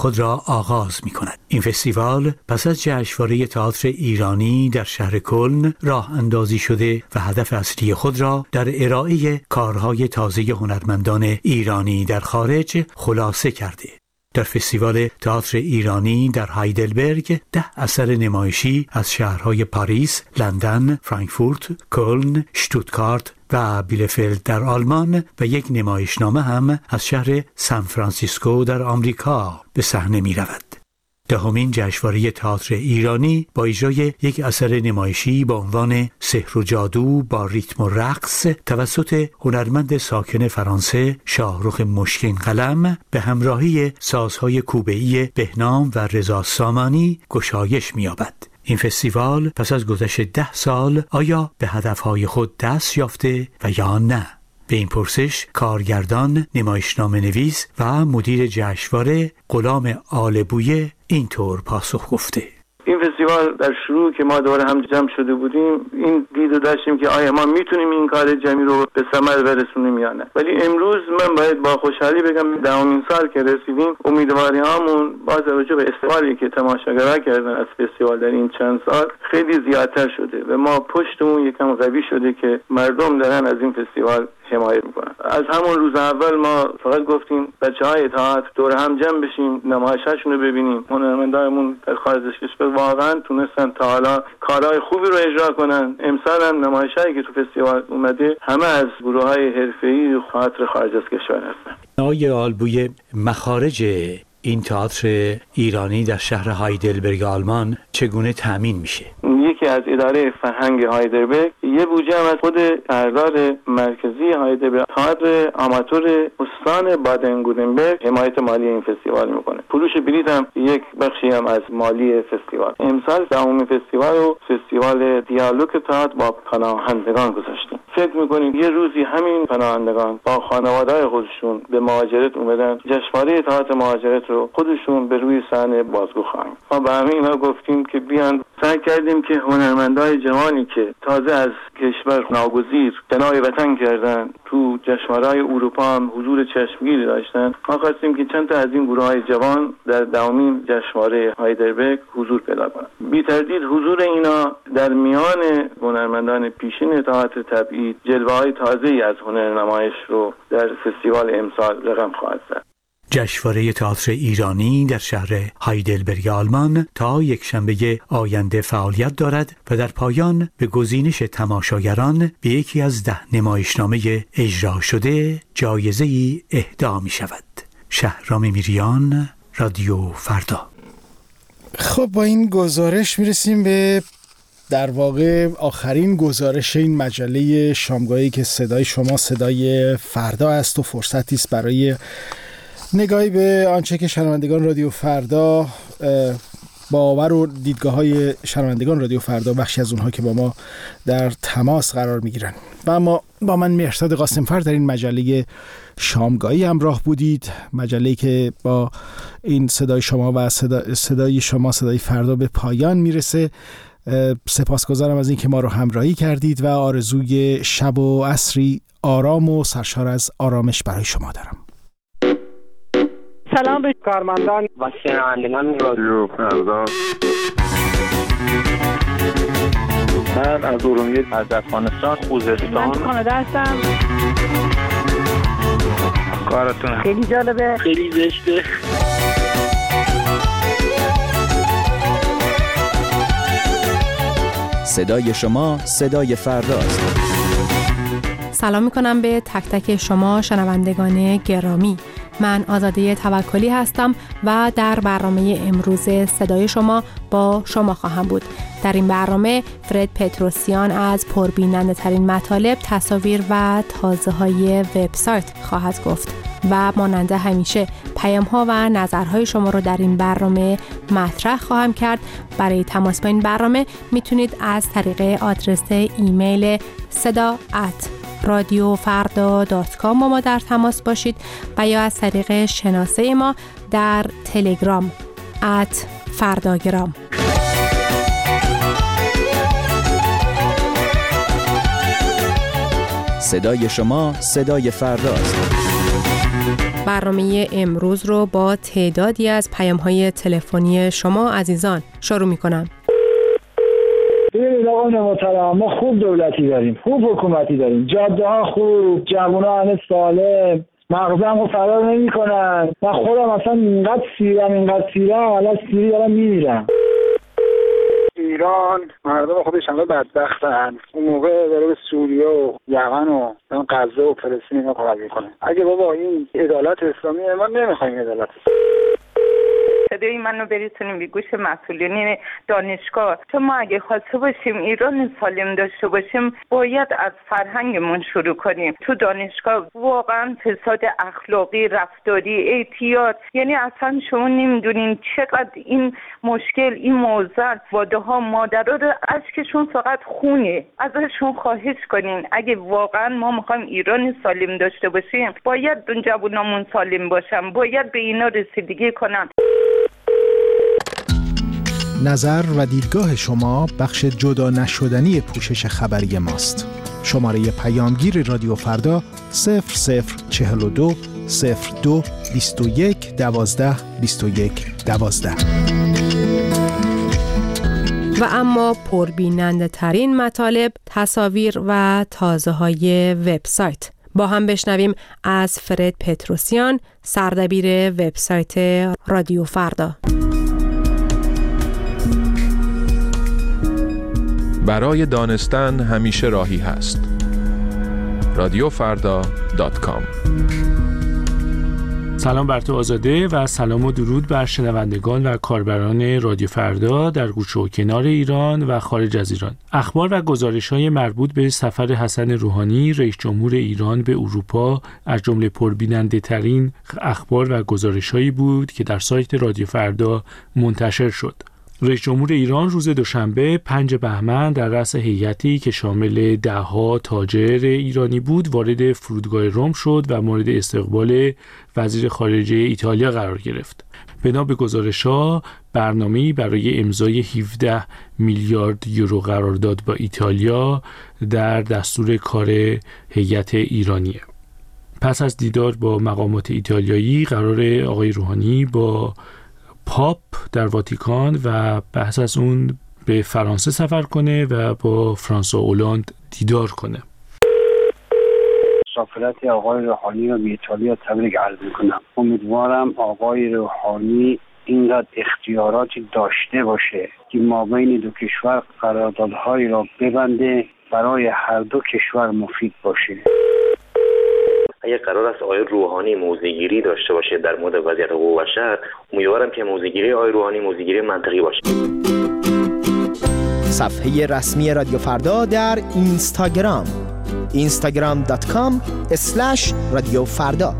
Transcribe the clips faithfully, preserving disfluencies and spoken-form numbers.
خود را آغاز می کند. این فستیوال پس از جشنواره تئاتر ایرانی در شهر کلن راه اندازی شده و هدف اصلی خود را در ارائه کارهای تازه هنرمندان ایرانی در خارج خلاصه کرده. در فستیوال تئاتر ایرانی در هایدلبرگ ده اثر نمایشی از شهرهای پاریس، لندن، فرانکفورت، کلن، شتوتگارت و بیلفلد در آلمان و یک نمایشنامه هم از شهر سان فرانسیسکو در آمریکا به صحنه می رود. دهمین جشنواره تئاتر ایرانی با اجرای یک اثر نمایشی با عنوان سحر و جادو با ریتم و رقص توسط هنرمند ساکن فرانسه شاهرخ مشکین قلم به همراهی سازهای کوبه‌ای بهنام و رضا سامانی گشایش می‌یابد. این فستیوال پس از گذشت ده سال آیا به هدفهای خود دست یافته و یا نه؟ به این پرسش کارگردان، نمایشنامه نویس و مدیر جشنواره غلام آلبویه اینطور پاسخ گفته: این فستیوال در شروع که ما دوباره هم جمع شده بودیم این دیدو داشتیم که آیا ما میتونیم این کار جمعی رو به ثمر برسونیم یا نه. ولی امروز من باید با خوشحالی بگم دهمین سال که رسیدیم امیدواری هامون با توجه به استقبالی که تماشاگرها کردن از فستیوال در این چند سال خیلی زیادتر شده و ما پشتمون یکم قوی شده که مردم دارن از این فستیوال حمایت میکنن. از همون روز اول ما فقط گفتیم بچهای تئاتر دور هم جمع بشیم، نمایشاشون رو ببینیم. هنرمندانمون در خارج از کشور واقعا تونستن تا حالا کارهای خوبی رو اجرا کنن. امسال هم نمایشایی که تو فستیوال اومده همه از گروه‌های حرفه‌ای تئاتر خارج از کشور هستن. آقای آلبویه، مخارج این تئاتر ایرانی در شهر هایدلبرگ آلمان چگونه تامین میشه؟ یکی از اداره فرهنگ هایدلبرگ یه بودجه هم از خود شهردار مرکزی هایدلبرگ تئاتر آماتور استان بادن گودنبرگ حمایت مالی این فستیوال میکنه. فروش بلیط هم یک بخشی هم از مالی فستیوال. امسال دهمین فستیوال رو فستیوال دیالوگ تئاتر با پناهندگان گذاشتیم. فکر میکنیم یه روزی همین پناهندگان با خانواده‌های خودشون به مهاجرت اومدن، جشنواره تئاتر مهاجرت رو خودشون به روی صحنه بازگو خواهیم. ما به همه اینا گفتیم که بیان، سعی کردیم که هنرمندای جوانی که تازه از کشور ناگزیر جنای وطن کردن تو جشنواره‌های اروپا هم حضور چشمگیری داشتن، ما خواستیم که چند تا از این گروه‌های جوان در دهمین جشنواره هایدلبرگ حضور پیدا کنن. بی تردید حضور اینا در میان هنرمندان پیشین تئاتر تبعید جلوه‌های تازه‌ای از هنرنمایش رو در فستیوال امسال رقم خواهد زد. جشنواره تئاتر ایرانی در شهر هایدلبرگ آلمان تا یک شنبه آینده فعالیت دارد و در پایان به گزینش تماشاگران به یکی از ده نمایشنامه اجرا شده جایزه‌ای اهدا می شود. شهرام میریان، رادیو فردا. خب با این گزارش میرسیم به در واقع آخرین گزارش این مجله شامگاهی که صدای شما صدای فردا است و فرصتی است برای نگاهی به آنچه که شنوندگان رادیو فردا باور و دیدگاه های شنوندگان رادیو فردا، بخشی از اونها که با ما در تماس قرار میگیرن. و اما با من مهرزاد قاسمفر در این مجله شامگاهی همراه بودید، مجله‌ای که با این صدای شما و صدا صدای شما صدای فردا به پایان میرسه. سپاسگزارم از این که ما رو همراهی کردید و آرزوی شب و عصری آرام و سرشار از آرامش برای شما دارم. سلام به کارمندان و شنوندگان رادیو فردا. من از ارومیه، از افغانستان، خوزستان. من کانادا هستم. کارتون خیلی جالبه، خیلی زشته. صدای شما صدای فرداست. سلام میکنم به تک تک شما شنوندگان گرامی. من آزاده توکلی هستم و در برنامه امروز صدای شما با شما خواهم بود. در این برنامه فرد پتروسیان از پربیننده ترین مطالب، تصاویر و تازه های وبسایت خواهد گفت و مانند همیشه پیام ها و نظرهای شما رو در این برنامه مطرح خواهم کرد. برای تماس با این برنامه میتونید از طریق آدرس ایمیل صدا ات رادیو فردا دات کام با ما در تماس باشید و یا از طریق شناسه ما در تلگرام ات فرداگرام. صدای شما صدای فرداست. برنامه امروز رو با تعدادی از پیام‌های تلفنی شما عزیزان شروع می‌کنم. ببینید آقای محترم، ما خوب دولتی داریم، خوب حکومتی داریم، جاده ها خوب، جوونا همه سالم، مغزم رو فرار نمی کنن. من خودم اصلا اینقدر سیرم اینقدر سیرم الان سیری دارم میمیرم. ایران مردم خودش همه بدبختن. اون موقع داره به سوریه و یمن و غزه و فلسطین اینا کمک میکنه. اگه بابا این عدالت اسلامی، ما نمیخوایم عدالت. صدای منو برسونیم به گوش مسئولین دانشگاه. تو ما اگه خواسته باشیم ایران سالم داشته باشیم باید از فرهنگمون شروع کنیم. تو دانشگاه واقعا فساد اخلاقی، رفتاری، اعتیاد، یعنی اصلا شما نمیدونین چقدر این مشکل، این موضوع واده ها مادرها رو اشکشون فقط خونه. ازشون خواهش کنین اگه واقعا ما میخوایم ایران سالم داشته باشیم باید جوانامون سالم باشن، باید به اینا رسیدگی کنن. نظر و دیدگاه شما بخش جدا نشدنی پوشش خبری ماست. شماره پیامگیر رادیو فردا صفر صفر چهل و دو صفر دو بیست و یک دوازده بیست و یک دوازده. و اما پربیننده ترین مطالب، تصاویر و تازه های وبسایت. با هم بشنویم از فرد پتروسیان، سردبیر وبسایت رادیو فردا. برای دانستن همیشه راهی هست. رادیو فردا دات کام. سلام بر تو آزاده و سلام و درود بر شنوندگان و کاربران رادیو فردا در گوشه و کنار ایران و خارج از ایران. اخبار و گزارش‌های مربوط به سفر حسن روحانی رئیس جمهور ایران به اروپا از جمله پربیننده ترین اخبار و گزارش‌هایی بود که در سایت رادیو فردا منتشر شد. رئیس جمهور ایران روز دوشنبه پنج بهمن در رأس هیئتی که شامل ده‌ها تاجر ایرانی بود وارد فرودگاه رم شد و مورد استقبال وزیر خارجه ایتالیا قرار گرفت. بنا به گزارش‌ها برنامه‌ای برای امضای هفده میلیارد یورو قرارداد با ایتالیا در دستور کار هیئت ایرانیه. پس از دیدار با مقامات ایتالیایی قرار آقای روحانی با پاپ در واتیکان و بحث از اون به فرانسه سفر کنه و با فرانسوا اولاند دیدار کنه. مسافرت آقای روحانی رو به ایتالیا تبریک عرض میکنم. امیدوارم آقای روحانی اینقدر اختیاراتی داشته باشه که مابین دو کشور قراردادهایی را ببنده برای هر دو کشور مفید باشه. اگر قرار است آقای روحانی موضع‌گیری داشته باشه در مورد وضعیت حقوق بشر، امیدوارم که موضع‌گیری آقای روحانی موضع‌گیری منطقی باشه. صفحه رسمی رادیو فردا در اینستاگرام اینستاگرام دات کام اسلش رادیو فردا.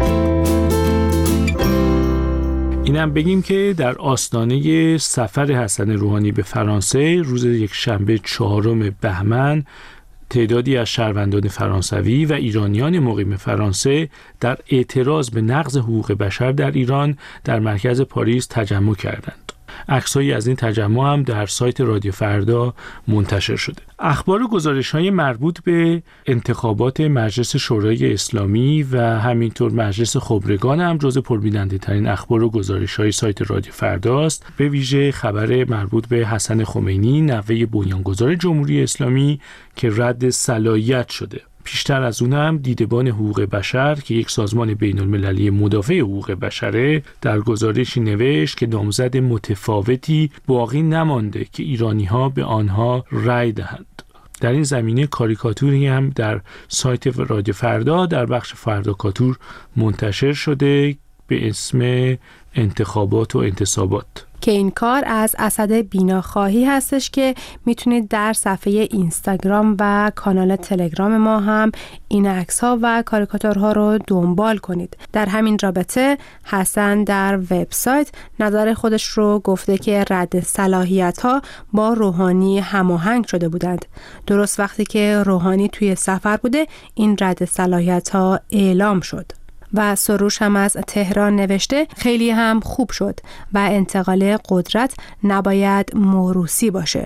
اینم بگیم که در آستانه سفر حسن روحانی به فرانسه روز یک شنبه چهارم بهمن تعدادی از شهروندان فرانسوی و ایرانیان مقیم فرانسه در اعتراض به نقض حقوق بشر در ایران در مرکز پاریس تجمع کردند. عکسایی از این تجمع هم در سایت رادیو فردا منتشر شده. اخبار و گزارش‌های مربوط به انتخابات مجلس شورای اسلامی و همینطور مجلس خبرگان هم جزو پربیننده ترین اخبار و گزارش‌های سایت رادیو فرداست. به ویژه خبر مربوط به حسن خمینی، نوه بنیانگذار جمهوری اسلامی که رد صلاحیت شده. پیشتر از اون هم دیدبان حقوق بشر که یک سازمان بین المللی مدافع حقوق بشره در گزارشی نوشت که نامزد متفاوتی باقی نمانده که ایرانی‌ها به آنها رأی دهند. در این زمینه کاریکاتوری هم در سایت رادیو فردا در بخش فرداکاتور منتشر شده به اسم انتخابات و انتصابات که این کار از اسد بیناخواهی هستش که میتونید در صفحه اینستاگرام و کانال تلگرام ما هم این عکس‌ها و کاریکاتورها رو دنبال کنید. در همین رابطه حسن در وبسایت نظر خودش رو گفته که رد صلاحیت‌ها با روحانی هماهنگ شده بودند. درست وقتی که روحانی توی سفر بوده این رد صلاحیت‌ها اعلام شد. و سروش هم از تهران نوشته خیلی هم خوب شد و انتقال قدرت نباید موروثی باشه.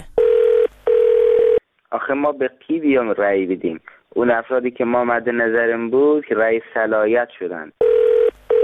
آخه ما به کی بیام رأی بدیم؟ اون افرادی که ما مد نظرم بود که رئیس صلاحیت شدن.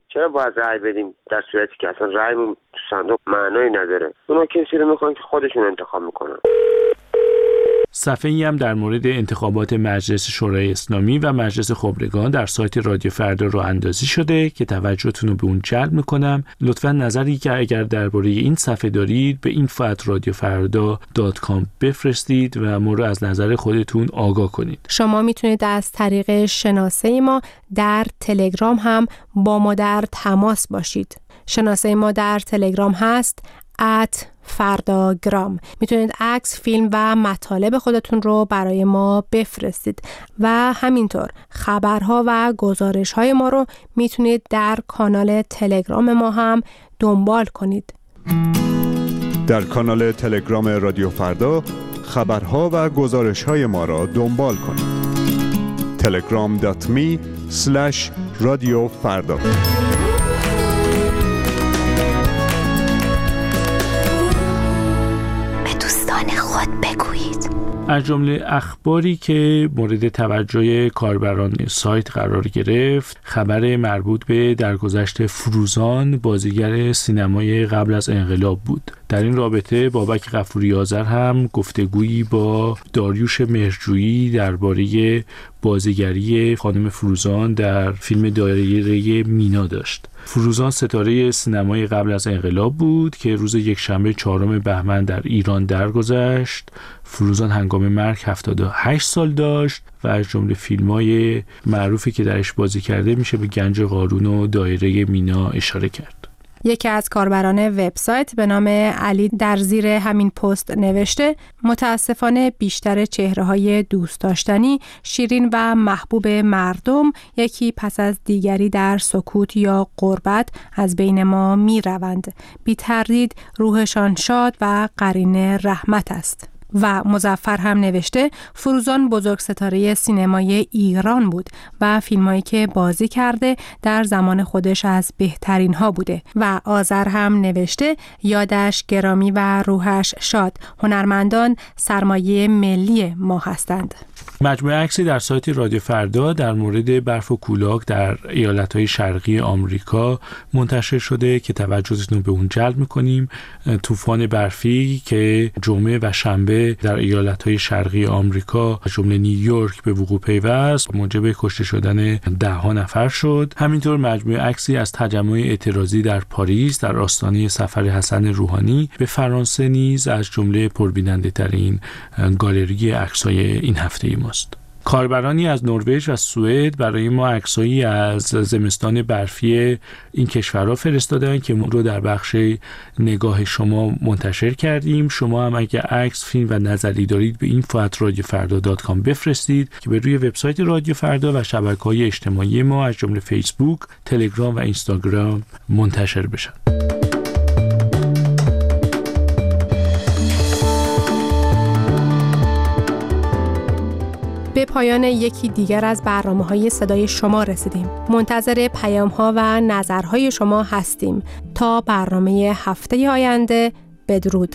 چرا باید رأی بدیم در صورتی که اصلا رأیمون تو صندوق معنایی نداره؟ اونا کسی رو میخوان که خودشون انتخاب میکنن. صفحه‌ای هم در مورد انتخابات مجلس شورای اسلامی و مجلس خبرگان در سایت رادیو فردا راه اندازی شده که توجهتون رو به اون جلب میکنم. لطفاً نظری که اگر درباره این صفحه دارید به اینفو ات رادیو فردا دات کام بفرستید و ما رو از نظر خودتون آگاه کنید. شما میتونید از طریق شناسه ما در تلگرام هم با ما در تماس باشید. شناسه ما در تلگرام هست ات فرداگرام. میتونید عکس، فیلم و مطالب خودتون رو برای ما بفرستید و همینطور خبرها و گزارش‌های ما رو میتونید در کانال تلگرام ما هم دنبال کنید. در کانال تلگرام رادیو فردا خبرها و گزارش‌های ما را دنبال کنید. تلگرام دات می اسلش رادیو فردا. از جمله اخباری که مورد توجه کاربران سایت قرار گرفت، خبر مربوط به درگذشت فروزان، بازیگر سینمای قبل از انقلاب بود. در این رابطه بابک غفوری آذر هم گفتگویی با داریوش مهرجویی درباره بازیگری خانم فروزان در فیلم دایره مینا داشت. فروزان ستاره سینمای قبل از انقلاب بود که روز یکشنبه چهارم بهمن در ایران درگذشت. فروزان هنگام مرگ هفتاد و هشت سال داشت و از جمله فیلم‌های معروفی که درش بازی کرده میشه به گنج قارون و دایره مینا اشاره کرد. یکی از کاربران وبسایت به نام علی در زیر همین پست نوشته: متاسفانه بیشتر چهره‌های دوست داشتنی، شیرین و محبوب مردم یکی پس از دیگری در سکوت یا غربت از بین ما می‌روند. بی تردید روحشان شاد و قرین رحمت است. و مظفر هم نوشته: فروزان بزرگ ستاره سینمای ایران بود و فیلمایی که بازی کرده در زمان خودش از بهترین ها بوده. و آذر هم نوشته: یادش گرامی و روحش شاد. هنرمندان سرمایه ملی ما هستند. مجموعه عکسی در سایت رادیو فردا در مورد برف و کولاک در ایالت‌های شرقی آمریکا منتشر شده که توجهتون رو به اون جلب می‌کنیم. طوفان برفی که جمعه و شنبه در ایالت‌های شرقی آمریکا جمله نیویورک به وقوع پیوست، موجب کشته شدن ده ها نفر شد. همینطور مجموعه عکسی از تجمع اعتراضی در پاریس در آستانه سفر حسن روحانی به فرانسه نیز از جمله پربیننده‌ترین گالری عکس‌های این هفته ماست. کاربرانی از نروژ و سوئد برای ما عکسایی از زمستان برفی این کشورها فرستادن که ما رو در بخش نگاه شما منتشر کردیم. شما هم اگه عکس، فیلم و نظری دارید به اینفو ات رادیو فردا دات کام بفرستید که به روی وبسایت رادیو فردا و شبکه‌های اجتماعی ما از جمله فیسبوک، تلگرام و اینستاگرام منتشر بشن. به پایان یکی دیگر از برنامه‌های صدای شما رسیدیم. منتظر پیام‌ها و نظرهای شما هستیم. تا برنامه هفته آینده، بدرود.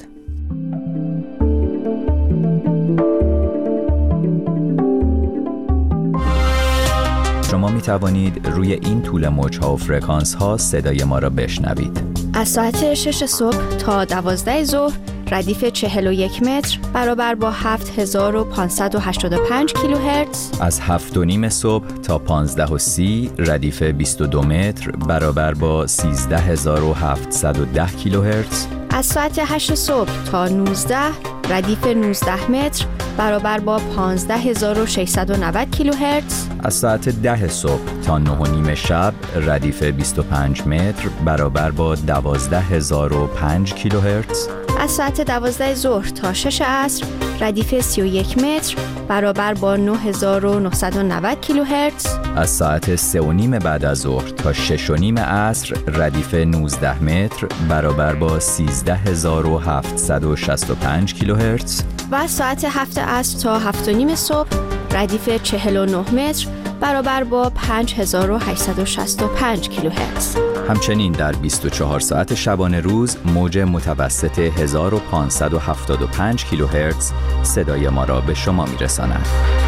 شما می توانید روی این طول موج‌ها و فرکانس‌ها صدای ما را بشنوید. از ساعت شش صبح تا دوازده ظهر ردیف چهل و یک متر برابر با هفت هزار و پانصد و هشتاد و پنج کیلوهرتز. از هفت و نیم صبح تا پانزده و سی ردیف بیست و دو متر برابر با سیزده هزار و هفتصد و ده کیلوهرتز. از ساعت هشت صبح تا نوزده ردیف نوزده متر برابر با پانزده هزار و ششصد و نود کیلوهرتز. از ساعت ده صبح تا نه و نیم شب ردیف بیست و پنج متر برابر با دوازده هزار و پنج کیلوهرتز. از ساعت دوازده ظهر تا شش عصر ردیف سی و یک متر برابر با نه هزار و نهصد و نود کیلوهرتز. از ساعت سه و نیم بعد از ظهر تا شش و نیم عصر ردیف نوزده متر برابر با سیزده هزار و هفتصد و شصت و پنج کیلوهرتز. و از ساعت هفت عصر تا هفت و نیم صبح ردیف چهل و نه متر برابر با پنج هزار و هشتصد و شصت و پنج کیلوهرتز. همچنین در بیست و چهار ساعت شبانه روز موج متوسط هزار و پانصد و هفتاد و پنج کیلوهرتز صدای ما را به شما میرساند.